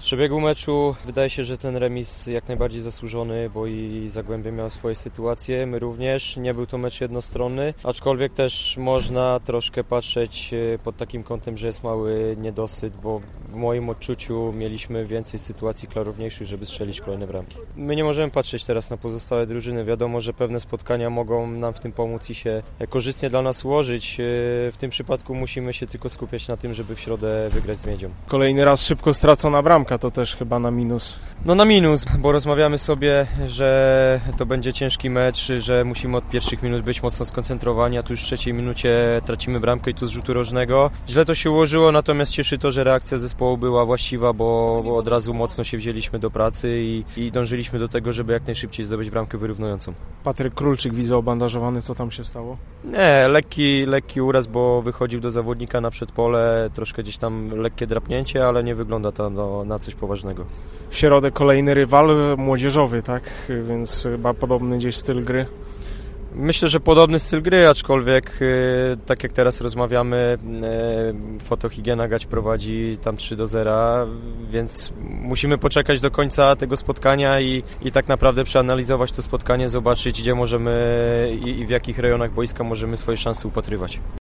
przebiegu meczu wydaje się, że ten remis jak najbardziej zasłużony, bo i Zagłębie miało swoje sytuacje, my również. Nie był to mecz jednostronny, aczkolwiek też można troszkę patrzeć pod takim kątem, że jest mały niedosyt, bo w moim odczuciu mieliśmy więcej sytuacji klarowniejszych, żeby strzelić kolejne bramki. My nie możemy patrzeć teraz na pozostałe drużyny. Wiadomo, że pewne spotkania mogą nam w tym pomóc i się korzystnie dla nas ułożyć. W tym przypadku musimy się tylko skupiać na tym, żeby w środę wygrać z Miedzią. Kolejny raz szybko stracona bramka, to też chyba na minus. No na minus, bo rozmawiamy sobie, że to będzie ciężki mecz, że musimy od pierwszych minut być mocno skoncentrowani, a tu już w trzeciej minucie tracimy bramkę i tu z rzutu rożnego. Źle to się ułożyło, natomiast cieszy to, że reakcja zespołu była właściwa, bo od razu mocno się wzięliśmy do pracy i dążyliśmy do tego, żeby jak najszybciej zdobyć bramkę wyrównującą. Patryk Królczyk, widzę obandażowany, co tam się stało? Nie, lekki uraz, bo wychodził do zawodnika na przedpole, troszkę gdzieś tam lekkie drapnięcie, ale nie wygląda to na coś poważnego. W środę kolejny rywal młodzieżowy, tak? Więc chyba podobny gdzieś styl gry. Myślę, że podobny styl gry, aczkolwiek tak jak teraz rozmawiamy, Fotohigiena Gać prowadzi tam 3-0, więc musimy poczekać do końca tego spotkania i tak naprawdę przeanalizować to spotkanie, zobaczyć gdzie możemy i w jakich rejonach boiska możemy swoje szanse upatrywać.